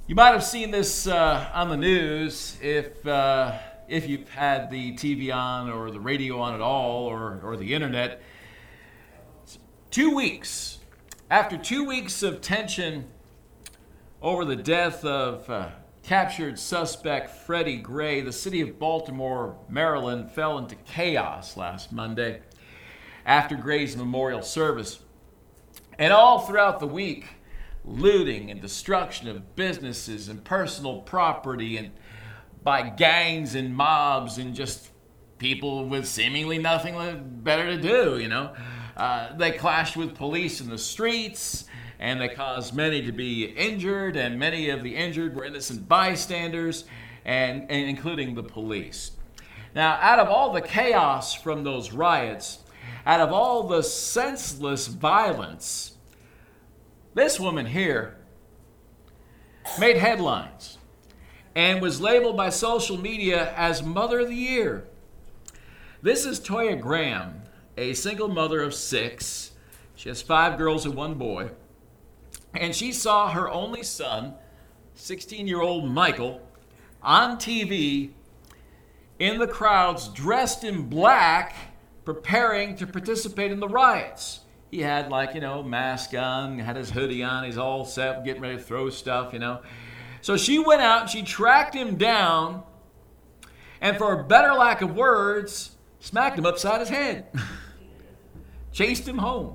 You might have seen this on the news if you've had the TV on or the radio on at all or the internet. 2 weeks. After 2 weeks of tension over the death of captured suspect Freddie Gray, the city of Baltimore, Maryland, fell into chaos last Monday after Gray's memorial service. And all throughout the week, looting and destruction of businesses and personal property and by gangs and mobs and just people with seemingly nothing better to do, They clashed with police in the streets, and they caused many to be injured, and many of the injured were innocent bystanders, and including the police. Now, out of all the chaos from those riots, out of all the senseless violence, this woman here made headlines and was labeled by social media as Mother of the Year. This is Toya Graham, a single mother of 6. She has 5 girls and 1 boy. And she saw her only son, 16-year-old Michael, on TV in the crowds dressed in black, preparing to participate in the riots. He had mask on, had his hoodie on, he's all set, getting ready to throw stuff, So she went out and she tracked him down, and for a better lack of words, smacked him upside his head. Chased him home.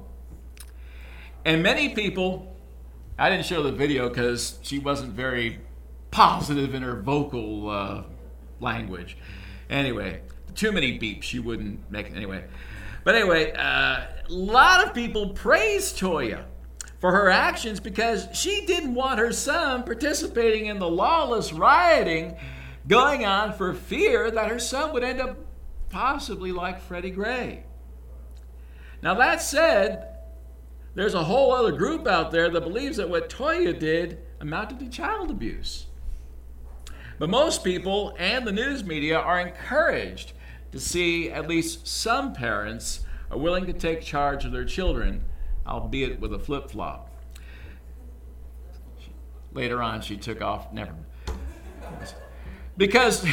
And many people, I didn't show the video because she wasn't very positive in her vocal language. Anyway, too many beeps, she wouldn't make it anyway. But anyway, a lot of people praised Toya for her actions because she didn't want her son participating in the lawless rioting going on for fear that her son would end up possibly like Freddie Gray. Now that said, there's a whole other group out there that believes that what Toya did amounted to child abuse. But most people and the news media are encouraged to see at least some parents are willing to take charge of their children, albeit with a flip-flop. Later on, she took off, never. Because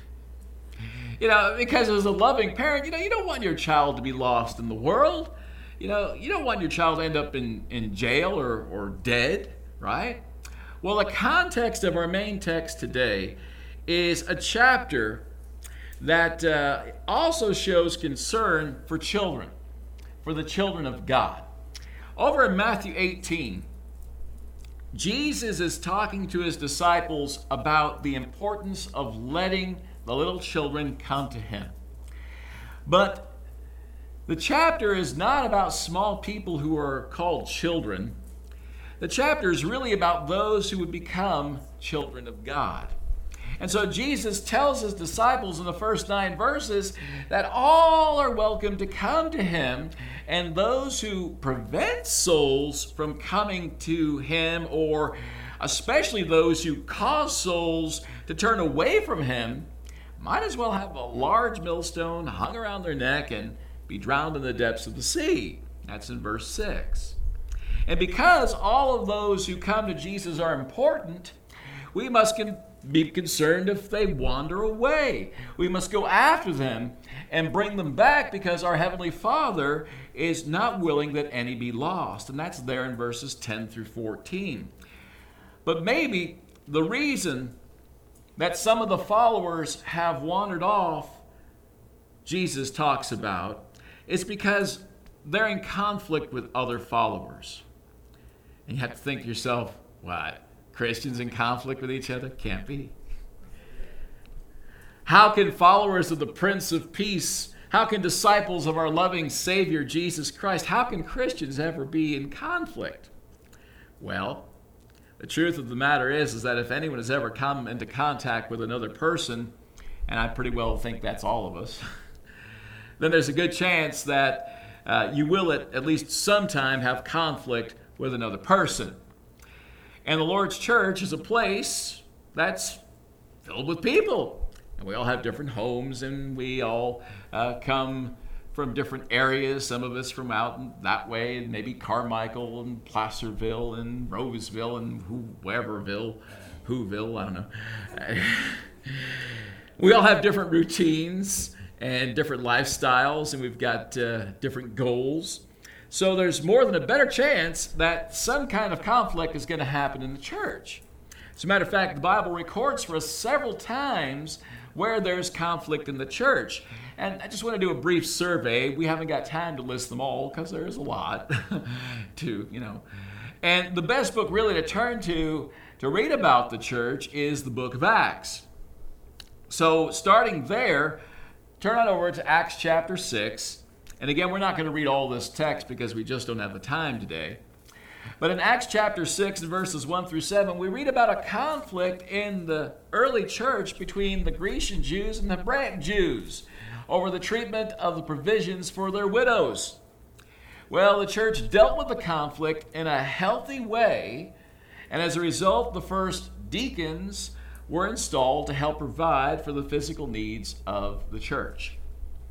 as a loving parent, you don't want your child to be lost in the world. You don't want your child to end up in jail or dead, right? Well, the context of our main text today is a chapter that also shows concern for children, for the children of God. Over in Matthew 18, Jesus is talking to his disciples about the importance of letting the little children come to him. But the chapter is not about small people who are called children. The chapter is really about those who would become children of God. And so Jesus tells his disciples in the first 9 verses that all are welcome to come to him, and those who prevent souls from coming to him, or especially those who cause souls to turn away from him, might as well have a large millstone hung around their neck and be drowned in the depths of the sea. That's in verse 6. And because all of those who come to Jesus are important, we must be concerned if they wander away. We must go after them and bring them back, because our Heavenly Father is not willing that any be lost. And that's there in verses 10 through 14. But maybe the reason that some of the followers have wandered off, Jesus talks about, is because they're in conflict with other followers. And you have to think to yourself, what? Christians in conflict with each other? Can't be. How can followers of the Prince of Peace, how can disciples of our loving Savior Jesus Christ, how can Christians ever be in conflict? Well, the truth of the matter is that if anyone has ever come into contact with another person, and I pretty well think that's all of us, then there's a good chance that you will at least sometime have conflict with another person. And the Lord's church is a place that's filled with people. And we all have different homes, and we all come from different areas. Some of us from out that way, and maybe Carmichael and Placerville and Roseville and whoeverville, Whoville, I don't know. We all have different routines and different lifestyles, and we've got different goals. So there's more than a better chance that some kind of conflict is going to happen in the church. As a matter of fact, the Bible records for us several times where there's conflict in the church. And I just want to do a brief survey. We haven't got time to list them all because there's a lot And the best book really to turn to read about the church is the book of Acts. So starting there, turn on over to Acts chapter 6. And again, we're not going to read all this text because we just don't have the time today. But in Acts chapter 6 and verses 1 through 7, we read about a conflict in the early church between the Grecian Jews and the Hebraic Jews over the treatment of the provisions for their widows. Well, the church dealt with the conflict in a healthy way, and as a result, the first deacons were installed to help provide for the physical needs of the church.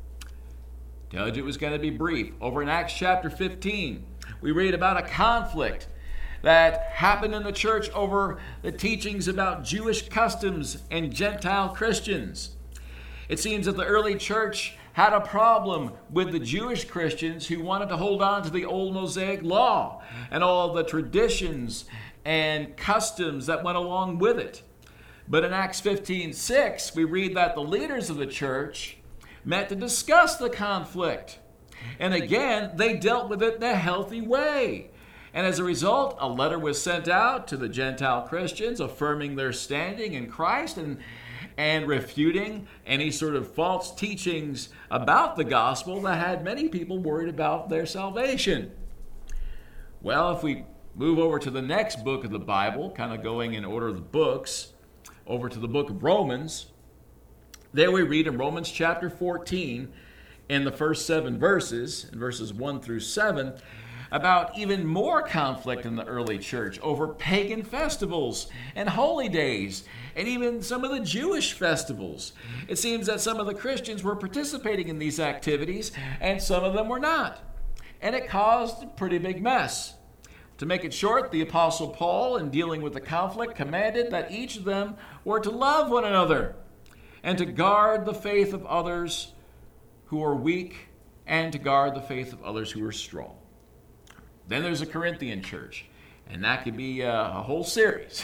Told you it was going to be brief. Over in Acts chapter 15, we read about a conflict that happened in the church over the teachings about Jewish customs and Gentile Christians. It seems that the early church had a problem with the Jewish Christians who wanted to hold on to the old Mosaic law and all the traditions and customs that went along with it. But in Acts 15:6, we read that the leaders of the church met to discuss the conflict. And again, they dealt with it in a healthy way. And as a result, a letter was sent out to the Gentile Christians affirming their standing in Christ and refuting any sort of false teachings about the gospel that had many people worried about their salvation. Well, if we move over to the next book of the Bible, kind of going in order of the books, over to the book of Romans, there we read in Romans chapter 14, in the first 7 verses, in verses 1 through 7, about even more conflict in the early church over pagan festivals and holy days, and even some of the Jewish festivals. It seems that some of the Christians were participating in these activities, and some of them were not. And it caused a pretty big mess. To make it short, the Apostle Paul, in dealing with the conflict, commanded that each of them were to love one another and to guard the faith of others who are weak and to guard the faith of others who are strong. Then there's a Corinthian church, and that could be a whole series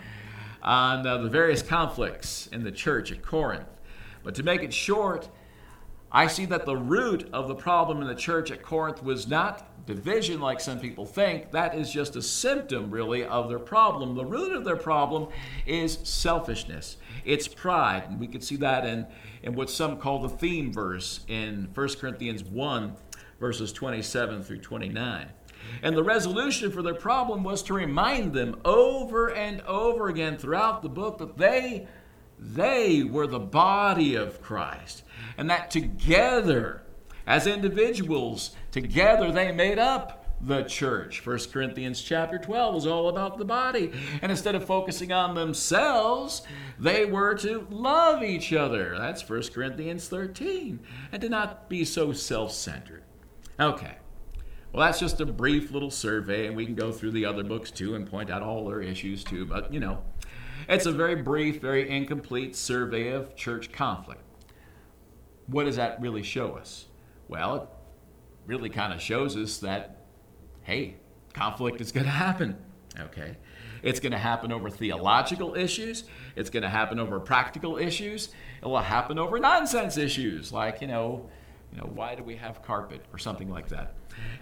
on the various conflicts in the church at Corinth. But to make it short, I see that the root of the problem in the church at Corinth was not division like some people think. That is just a symptom, really, of their problem. The root of their problem is selfishness. It's pride. And we can see that in what some call the theme verse in 1 Corinthians 1, verses 27 through 29. And the resolution for their problem was to remind them over and over again throughout the book that they were the body of Christ, and that together, as individuals, together they made up the church. 1 Corinthians chapter 12 is all about the body. And instead of focusing on themselves, they were to love each other. That's 1 Corinthians 13. And to not be so self-centered. Okay. Well, that's just a brief little survey, and we can go through the other books too and point out all their issues too. But, it's a very brief, very incomplete survey of church conflict. What does that really show us? Well, it really kind of shows us that, hey, conflict is going to happen, okay? It's going to happen over theological issues. It's going to happen over practical issues. It will happen over nonsense issues like, why do we have carpet or something like that?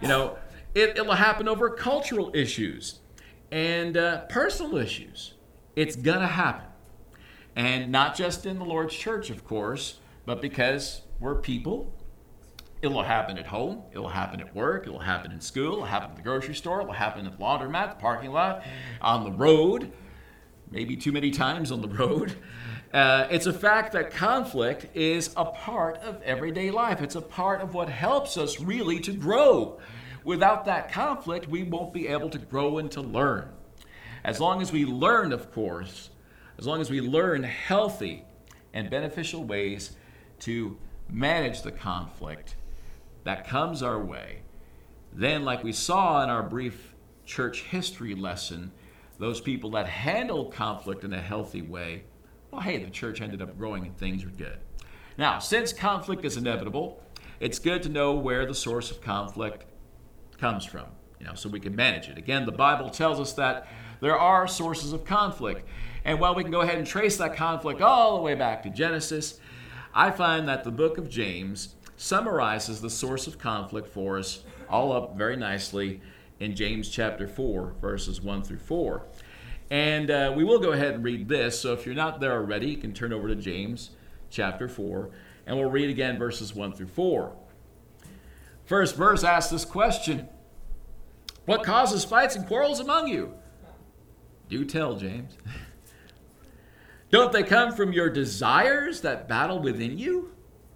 It will happen over cultural issues and personal issues. It's going to happen. And not just in the Lord's church, of course, but because we're people. It will happen at home. It will happen at work. It will happen in school. It will happen at the grocery store. It will happen at the laundromat, the parking lot, on the road, maybe too many times on the road. It's a fact that conflict is a part of everyday life. It's a part of what helps us really to grow. Without that conflict, we won't be able to grow and to learn. As long as we learn, of course, as long as we learn healthy and beneficial ways to manage the conflict that comes our way, then, like we saw in our brief church history lesson, those people that handled conflict in a healthy way, well, hey, the church ended up growing and things are good. Now, since conflict is inevitable, it's good to know where the source of conflict comes from, so we can manage it. Again, the Bible tells us that there are sources of conflict. And while we can go ahead and trace that conflict all the way back to Genesis, I find that the book of James summarizes the source of conflict for us all up very nicely in James chapter 4, verses 1 through 4. And we will go ahead and read this. So if you're not there already, you can turn over to James chapter 4, and we'll read again verses 1 through 4. First verse asks this question: what causes fights and quarrels among you? Do tell, James. Don't they come from your desires that battle within you?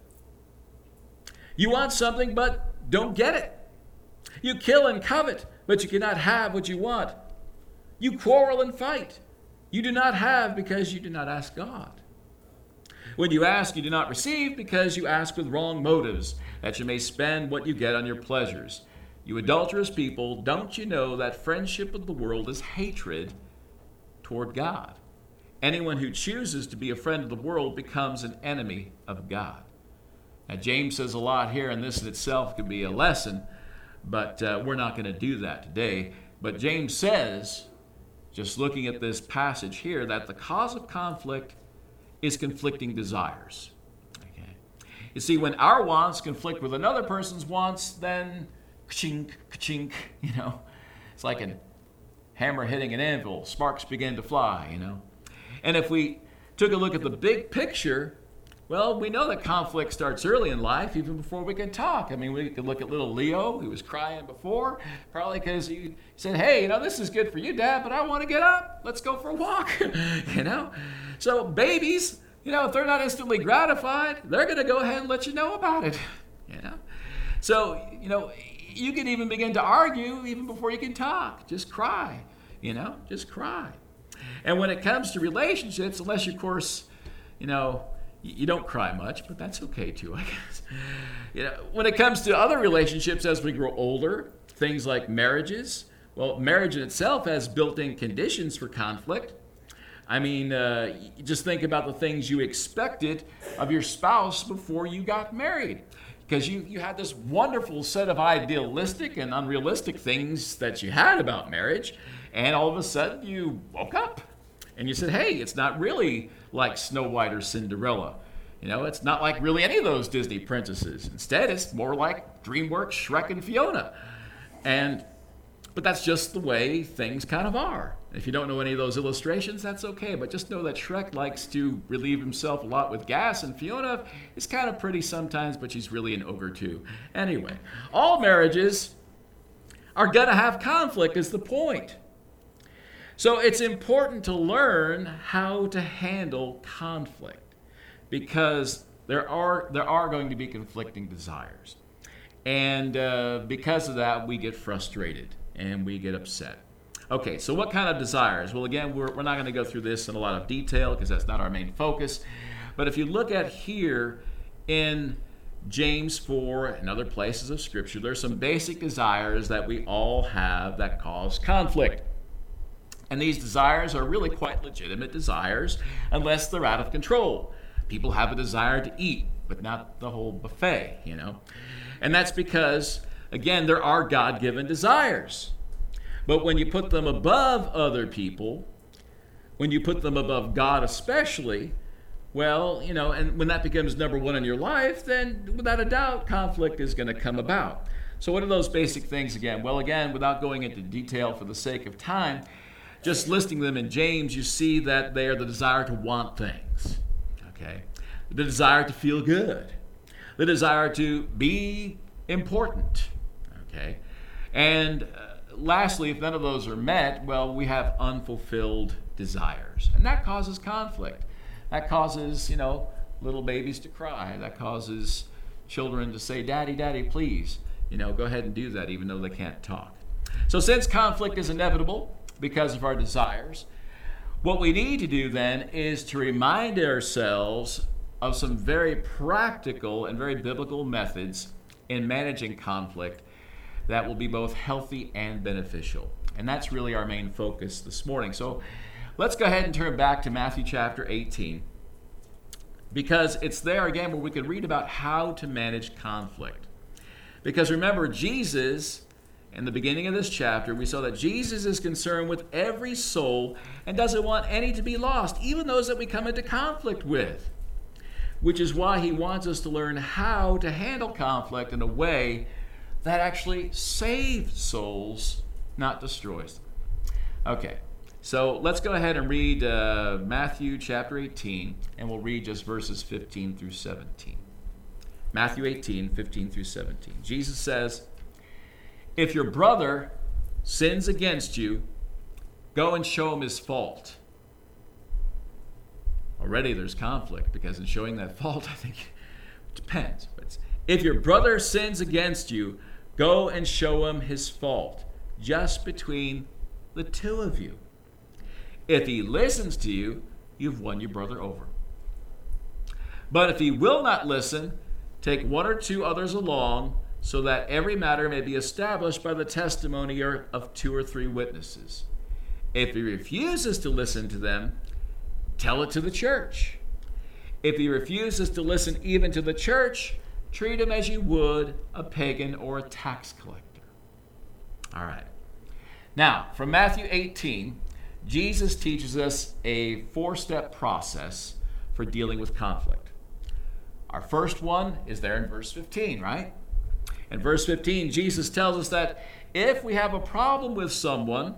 You want something but don't get it. You kill and covet, but you cannot have what you want. You quarrel and fight. You do not have because you do not ask God. When you ask, you do not receive because you ask with wrong motives, that you may spend what you get on your pleasures. You adulterous people, don't you know that friendship with the world is hatred toward God? Anyone who chooses to be a friend of the world becomes an enemy of God. Now, James says a lot here, and this in itself could be a lesson, but we're not going to do that today. But James says, just looking at this passage here, that the cause of conflict is conflicting desires. Okay. You see, when our wants conflict with another person's wants, then ka-chink, ka-chink, it's like a hammer hitting an anvil. Sparks begin to fly, And if we took a look at the big picture, well, we know that conflict starts early in life, even before we can talk. I mean, we could look at little Leo, who was crying before, probably because he said, hey, this is good for you, Dad, but I want to get up. Let's go for a walk, So babies, if they're not instantly gratified, they're going to go ahead and let you know about it, So, you can even begin to argue even before you can talk. Just cry, just cry. And when it comes to relationships, unless you, of course, you don't cry much, but that's okay too, I guess. When it comes to other relationships as we grow older, things like marriages, well, marriage in itself has built-in conditions for conflict. I mean, just think about the things you expected of your spouse before you got married. Because you had this wonderful set of idealistic and unrealistic things that you had about marriage, and all of a sudden you woke up and you said, hey, it's not really like Snow White or Cinderella. It's not like really any of those Disney princesses. Instead, it's more like DreamWorks, Shrek, and Fiona. But that's just the way things kind of are. If you don't know any of those illustrations, that's okay. But just know that Shrek likes to relieve himself a lot with gas, and Fiona is kind of pretty sometimes, but she's really an ogre too. Anyway, all marriages are going to have conflict is the point. So it's important to learn how to handle conflict, because there are going to be conflicting desires. And because of that, we get frustrated and we get upset. Okay, so what kind of desires? Well, again, we're not going to go through this in a lot of detail because that's not our main focus. But if you look at here in James 4 and other places of Scripture, there's some basic desires that we all have that cause conflict. And these desires are really quite legitimate desires unless they're out of control. People have a desire to eat, but not the whole buffet, And that's because, again, there are God-given desires. But when you put them above other people, when you put them above God especially, well, and when that becomes number one in your life, then without a doubt, conflict is going to come about. So what are those basic things again? Well, again, without going into detail for the sake of time, just listing them in James, you see that they are the desire to want things, okay? The desire to feel good. The desire to be important, okay? And lastly, if none of those are met, well, we have unfulfilled desires. And that causes conflict. That causes, little babies to cry. That causes children to say, Daddy, Daddy, please. Go ahead and do that even though they can't talk. So since conflict is inevitable because of our desires, what we need to do then is to remind ourselves of some very practical and very biblical methods in managing conflict that will be both healthy and beneficial. And that's really our main focus this morning. So let's go ahead and turn back to Matthew chapter 18, because it's there again where we can read about how to manage conflict. Because remember, Jesus, in the beginning of this chapter, we saw that Jesus is concerned with every soul and doesn't want any to be lost, even those that we come into conflict with. Which is why he wants us to learn how to handle conflict in a way that actually saves souls, not destroys them. Okay, so let's go ahead and read Matthew chapter 18, and we'll read just verses 15 through 17. Matthew 18, 15 through 17. Jesus says, "If your brother sins against you, go and show him his fault." Already there's conflict, because in showing that fault, I think it depends. But if your brother sins against you, go and show him his fault, just between the two of you. If he listens to you, you've won your brother over. But if he will not listen, take one or two others along, so that every matter may be established by the testimony of 2 or 3 witnesses. If he refuses to listen to them, tell it to the church. If he refuses to listen even to the church, treat him as you would a pagan or a tax collector. All right. Now, from Matthew 18, Jesus teaches us a 4-step process for dealing with conflict. Our first one is there in verse 15, right? In verse 15, Jesus tells us that if we have a problem with someone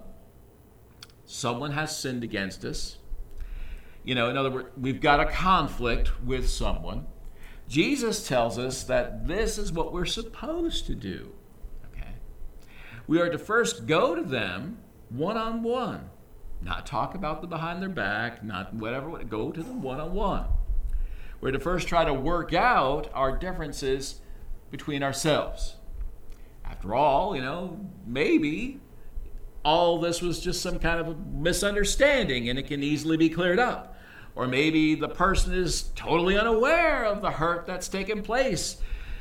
has sinned against us. In other words, we've got a conflict with someone. Jesus tells us that this is what we're supposed to do. Okay? We are to first go to them one-on-one. Not talk about them behind their back, not whatever. Go to them one-on-one. We're to first try to work out our differences between ourselves. After all, maybe all this was just some kind of a misunderstanding and it can easily be cleared up. Or maybe the person is totally unaware of the hurt that's taken place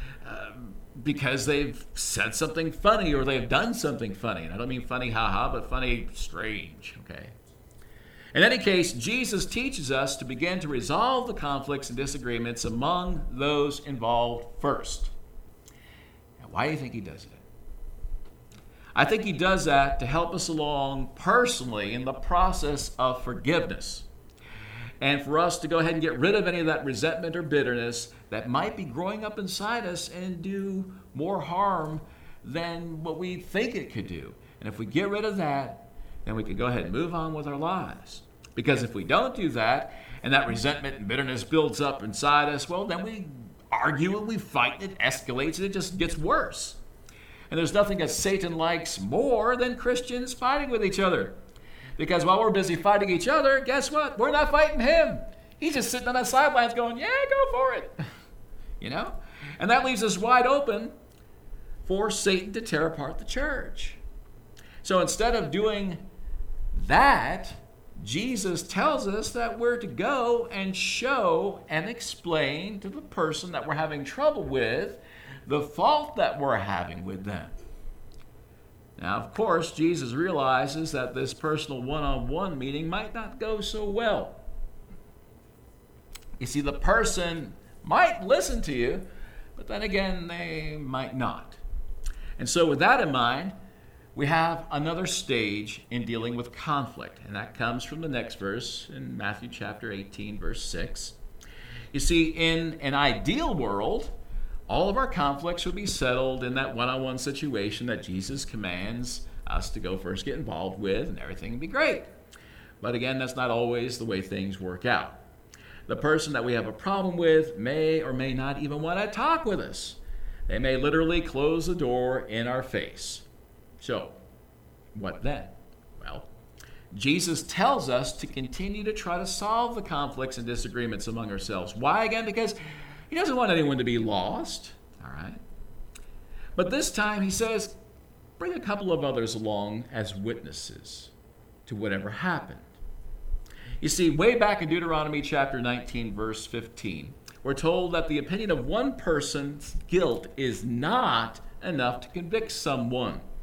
because they've said something funny or they've done something funny. And I don't mean funny haha, but funny strange, okay? In any case, Jesus teaches us to begin to resolve the conflicts and disagreements among those involved first. Now, why do you think he does that? I think he does that to help us along personally in the process of forgiveness, and for us to go ahead and get rid of any of that resentment or bitterness that might be growing up inside us and do more harm than what we think it could do. And if we get rid of that, then we can go ahead and move on with our lives. Because if we don't do that, and that resentment and bitterness builds up inside us, well, then we argue and we fight, and it escalates, and it just gets worse. And there's nothing that Satan likes more than Christians fighting with each other. Because while we're busy fighting each other, guess what? We're not fighting him. He's just sitting on the sidelines going, yeah, go for it. And that leaves us wide open for Satan to tear apart the church. So instead of doing that, Jesus tells us that we're to go and show and explain to the person that we're having trouble with the fault that we're having with them. Now, of course, Jesus realizes that this personal one-on-one meeting might not go so well. You see, the person might listen to you, but then again, they might not. And so with that in mind, we have another stage in dealing with conflict, and that comes from the next verse in Matthew chapter 18, verse 6. You see, in an ideal world, all of our conflicts would be settled in that one-on-one situation that Jesus commands us to go first get involved with, and everything would be great. But again, that's not always the way things work out. The person that we have a problem with may or may not even want to talk with us. They may literally close the door in our face. So, what then? Well, Jesus tells us to continue to try to solve the conflicts and disagreements among ourselves. Why again? Because he doesn't want anyone to be lost, all right? But this time he says, bring a couple of others along as witnesses to whatever happened. You see, way back in Deuteronomy chapter 19, verse 15, we're told that the opinion of one person's guilt is not enough to convict someone.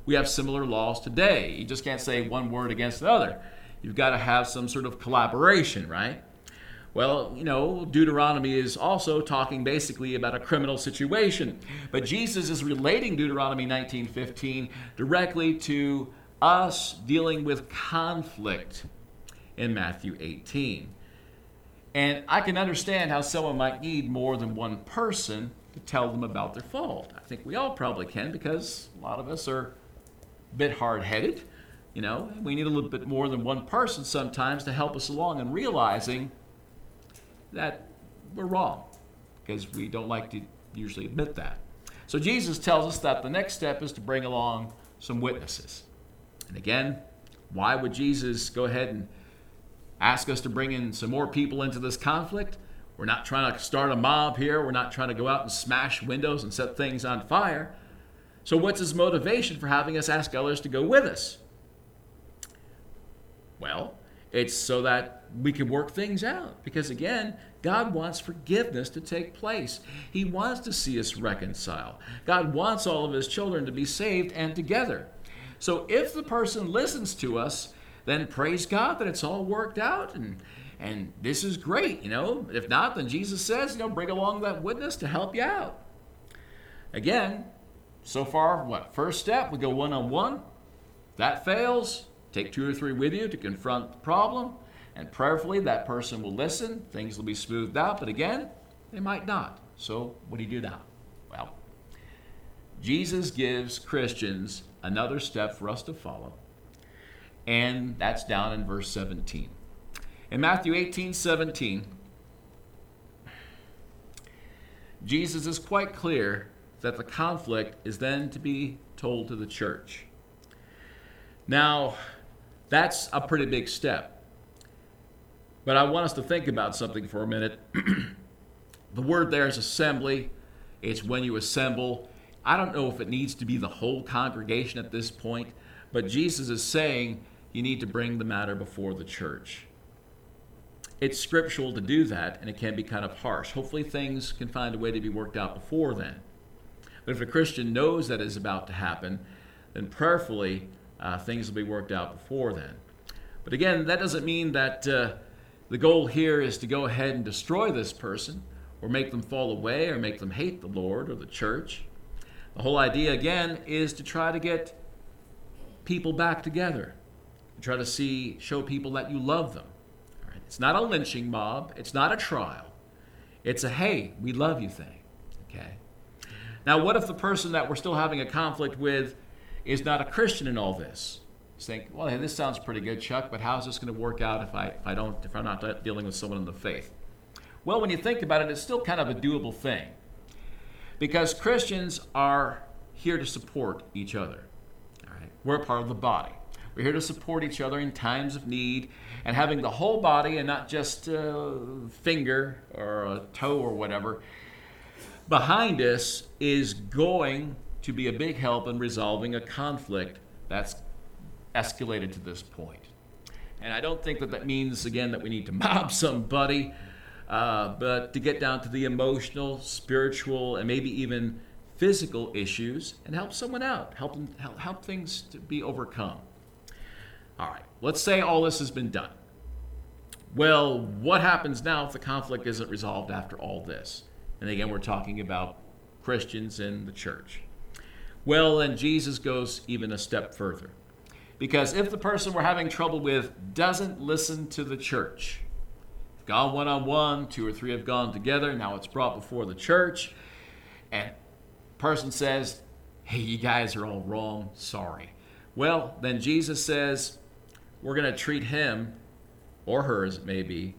we have similar laws today. You just can't say one word against the other. You've got to have some sort of collaboration, right? Well, Deuteronomy is also talking basically about a criminal situation. But Jesus is relating Deuteronomy 19:15 directly to us dealing with conflict in Matthew 18. And I can understand how someone might need more than one person to tell them about their fault. I think we all probably can, because a lot of us are a bit hard-headed. We need a little bit more than one person sometimes to help us along in realizing that we're wrong, because we don't like to usually admit that. So Jesus tells us that the next step is to bring along some witnesses. And again, why would Jesus go ahead and ask us to bring in some more people into this conflict? We're not trying to start a mob here. We're not trying to go out and smash windows and set things on fire. So what's his motivation for having us ask others to go with us? Well, it's so that we can work things out. Because again, God wants forgiveness to take place. He wants to see us reconcile. God wants all of his children to be saved and together. So if the person listens to us, then praise God that it's all worked out, and this is great. If not, then Jesus says, bring along that witness to help you out. Again, so far, first step, we go one-on-one. If that fails, take 2 or 3 with you to confront the problem, and prayerfully that person will listen. Things will be smoothed out, but again, they might not. So what do you do now? Well, Jesus gives Christians another step for us to follow, and that's down in verse 17. In Matthew 18:17, Jesus is quite clear that the conflict is then to be told to the church. Now, that's a pretty big step. But I want us to think about something for a minute. The word there is assembly. It's when you assemble. I don't know if it needs to be the whole congregation at this point, but Jesus is saying you need to bring the matter before the church. It's scriptural to do that, and it can be kind of harsh. Hopefully things can find a way to be worked out before then. But if a Christian knows that is about to happen, then prayerfully things will be worked out before then. But again, that doesn't mean that the goal here is to go ahead and destroy this person, or make them fall away, or make them hate the Lord or the church. The whole idea, again, is to try to get people back together. Try to show people that you love them. All right? It's not a lynching mob. It's not a trial. It's a, hey, we love you thing. Okay? Now, what if the person that we're still having a conflict with is not a Christian in all this? You think, well, hey, this sounds pretty good, Chuck, but how's this going to work out if I'm not dealing with someone in the faith? Well, when you think about it, it's still kind of a doable thing, because Christians are here to support each other. All right? We're a part of the body. We're here to support each other in times of need, and having the whole body and not just a finger or a toe or whatever behind us is going to be a big help in resolving a conflict that's escalated to this point. And I don't think that means, again, that we need to mob somebody, but to get down to the emotional, spiritual, and maybe even physical issues and help someone out, help things to be overcome. All right, let's say all this has been done. Well, what happens now if the conflict isn't resolved after all this? And again, we're talking about Christians in the church. Well, then Jesus goes even a step further. Because if the person we're having trouble with doesn't listen to the church, gone one-on-one, 2 or 3 have gone together, now it's brought before the church, and the person says, hey, you guys are all wrong, sorry. Well, then Jesus says, we're going to treat him, or her as it may be,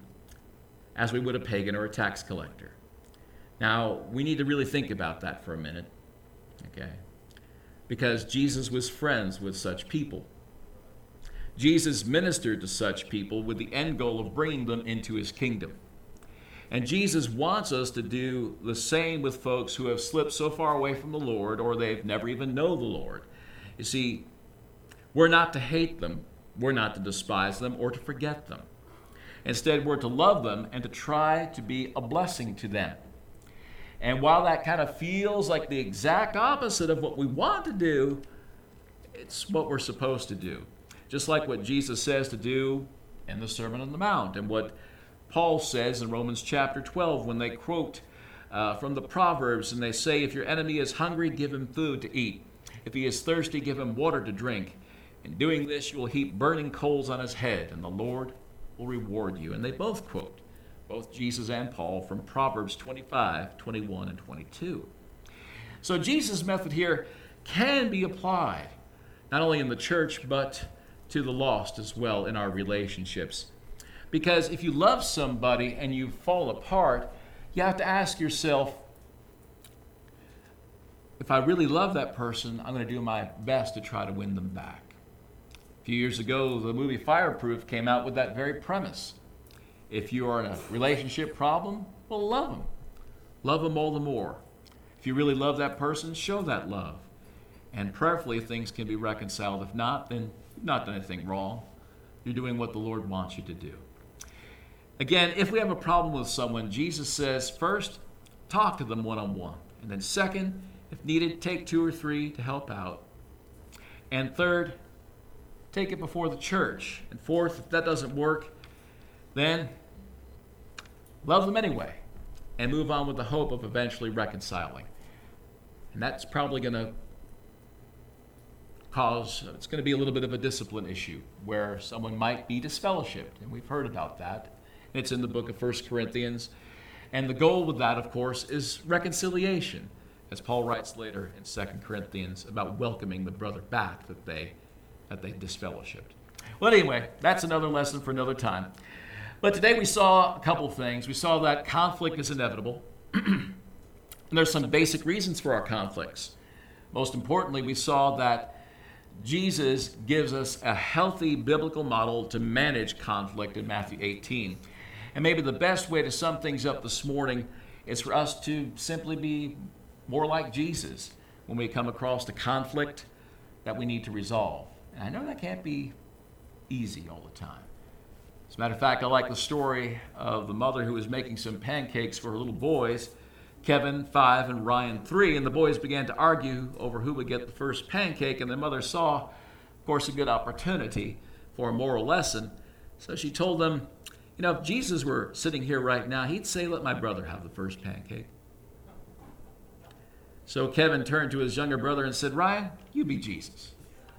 as we would a pagan or a tax collector. Now, we need to really think about that for a minute, okay? Because Jesus was friends with such people. Jesus ministered to such people with the end goal of bringing them into his kingdom. And Jesus wants us to do the same with folks who have slipped so far away from the Lord, or they've never even known the Lord. You see, we're not to hate them, we're not to despise them, or to forget them. Instead, we're to love them and to try to be a blessing to them. And while that kind of feels like the exact opposite of what we want to do, It's what we're supposed to do. Just like what Jesus says to do in the Sermon on the Mount, and what Paul says in Romans chapter 12 when they quote from the Proverbs, and they say, if your enemy is hungry, give him food to eat. If he is thirsty, give him water to drink. In doing this, you will heap burning coals on his head, and the Lord will reward you. And they both quote, both Jesus and Paul, from Proverbs 25, 21, and 22. So Jesus' method here can be applied, not only in the church, but to the lost as well in our relationships. Because if you love somebody and you fall apart, you have to ask yourself, if I really love that person, I'm going to do my best to try to win them back. A few years ago, the movie Fireproof came out with that very premise. If you are in a relationship problem, well, love them. Love them all the more. If you really love that person, show that love. And prayerfully, things can be reconciled. If not, then you've not done anything wrong. You're doing what the Lord wants you to do. Again, if we have a problem with someone, Jesus says, first, talk to them one-on-one. And then second, if needed, take 2 or 3 to help out. And third, take it before the church. And fourth, if that doesn't work, then love them anyway and move on with the hope of eventually reconciling. And that's probably going to it's going to be a little bit of a discipline issue where someone might be disfellowshipped, and we've heard about that. It's in the book of 1 Corinthians. And the goal with that, of course, is reconciliation, as Paul writes later in 2 Corinthians about welcoming the brother back that they disfellowshipped. Well, anyway, that's another lesson for another time. But today we saw a couple things. We saw that conflict is inevitable. And there's some basic reasons for our conflicts. Most importantly, we saw that Jesus gives us a healthy biblical model to manage conflict in Matthew 18. And maybe the best way to sum things up this morning is for us to simply be more like Jesus when we come across the conflict that we need to resolve. And I know that can't be easy all the time. As a matter of fact, I like the story of the mother who was making some pancakes for her little boys, Kevin, 5, and Ryan, 3, and the boys began to argue over who would get the first pancake, and the mother saw, of course, a good opportunity for a moral lesson. So she told them, if Jesus were sitting here right now, he'd say, let my brother have the first pancake. So Kevin turned to his younger brother and said, Ryan, you be Jesus.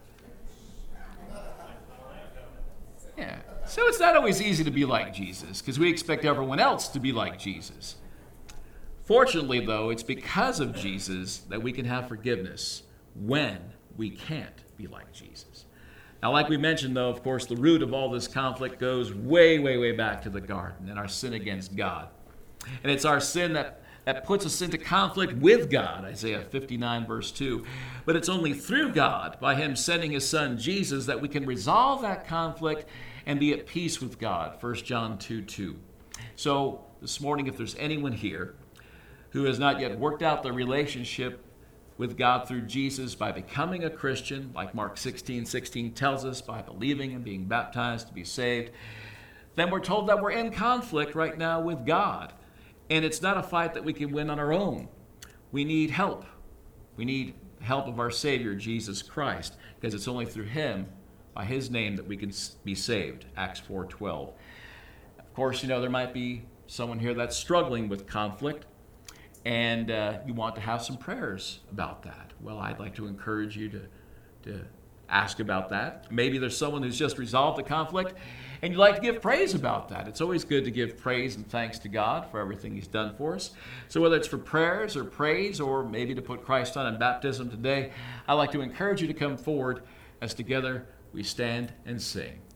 Yeah. So it's not always easy to be like Jesus because we expect everyone else to be like Jesus. Fortunately, though, it's because of Jesus that we can have forgiveness when we can't be like Jesus. Now, like we mentioned, though, of course, the root of all this conflict goes way, way, way back to the garden and our sin against God. And it's our sin that puts us into conflict with God, Isaiah 59, verse 2. But it's only through God, by him sending his son Jesus, that we can resolve that conflict and be at peace with God, 1 John 2:2. So this morning, if there's anyone here who has not yet worked out their relationship with God through Jesus by becoming a Christian, like Mark 16:16 tells us, by believing and being baptized to be saved, then we're told that we're in conflict right now with God. And it's not a fight that we can win on our own. We need help. We need help of our Savior, Jesus Christ, because it's only through him, by his name, that we can be saved, Acts 4:12. Of course, there might be someone here that's struggling with conflict, and you want to have some prayers about that. Well, I'd like to encourage you to ask about that. Maybe there's someone who's just resolved the conflict, and you'd like to give praise about that. It's always good to give praise and thanks to God for everything he's done for us. So whether it's for prayers or praise, or maybe to put Christ on in baptism today, I'd like to encourage you to come forward as together we stand and sing.